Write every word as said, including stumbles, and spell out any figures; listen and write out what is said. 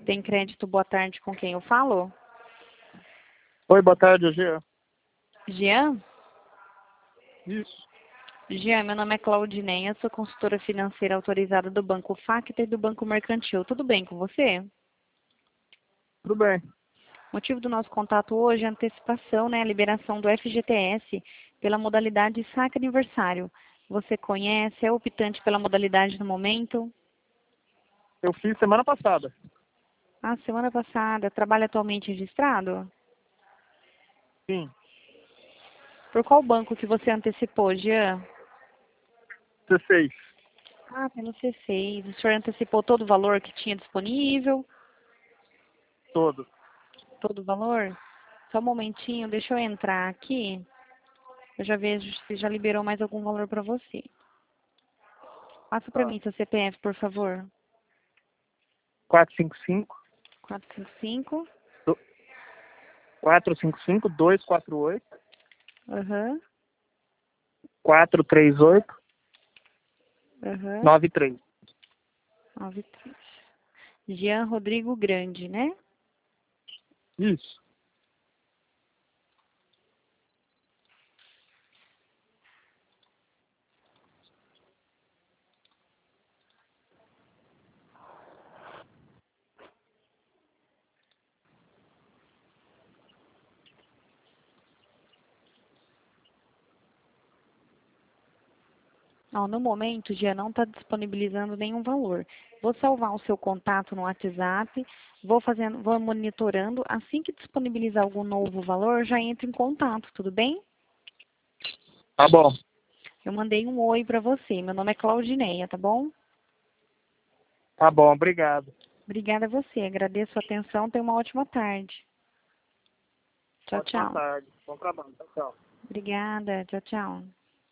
Tem crédito, boa tarde, com quem eu falo? Oi, boa tarde, Jean. Jean? Isso. Jean, meu nome é Claudineia, sou consultora financeira autorizada do Banco Factor e do Banco Mercantil. Tudo bem com você? Tudo bem. O motivo do nosso contato hoje é a antecipação, né, a liberação do F G T S pela modalidade saque aniversário. Você conhece, é optante pela modalidade no momento? Eu fiz semana passada. Ah, semana passada. Trabalha atualmente registrado? Sim. Por qual banco que você antecipou, Jean? C seis. Ah, pelo C seis. O senhor antecipou todo o valor que tinha disponível? Todo. Todo o valor? Só um momentinho, deixa eu entrar aqui. Eu já vejo se já liberou mais algum valor para você. Passa para Tá. mim seu C P F, por favor. quatro cinco cinco, quatro cinco cinco. quatro cinco cinco, dois quatro oito, Aham. quatro três oito, Aham. nove três. nove três. Jean Rodrigo Grande, né? Isso. Ó, no momento, o Jean não está disponibilizando nenhum valor. Vou salvar o seu contato no WhatsApp, vou fazendo, vou monitorando. Assim que disponibilizar algum novo valor, já entro em contato, tudo bem? Tá bom. Eu mandei um oi para você. Meu nome é Claudineia, tá bom? Tá bom, obrigado. Obrigada a você. Agradeço a atenção. Tenha uma ótima tarde. Tchau, Ótima tchau. tarde. Bom trabalho. Tchau, tchau. Obrigada. Tchau, tchau.